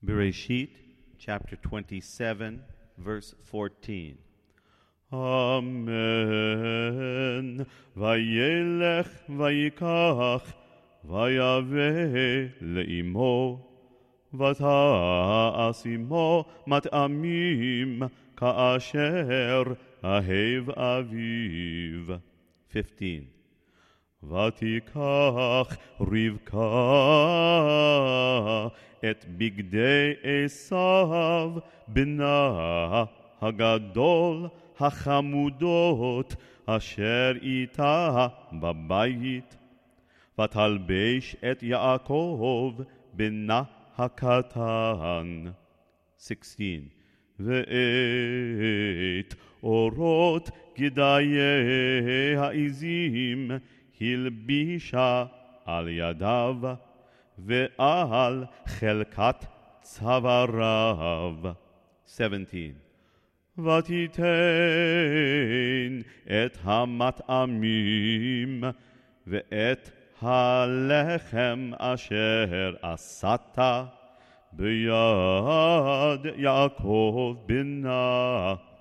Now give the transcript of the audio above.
Bereshit, chapter 27, verse 14. Amen. Vayelech vayikach vayave le'imo ותעש עמו מטעמים כאשר אהב אביו. 15. ותיקח רבקה את בגדי עשיו בנה הגדול החמודות אשר איתה בבית, ותלבש את יעקב בנה הקטן. 16. ואת אורות גדיי העזים הלבישה על ידיו ועל חלקת צוואריו. 17. ותיתן את המטעמים ואת הלחם אשר עשת ביד יעקב בנה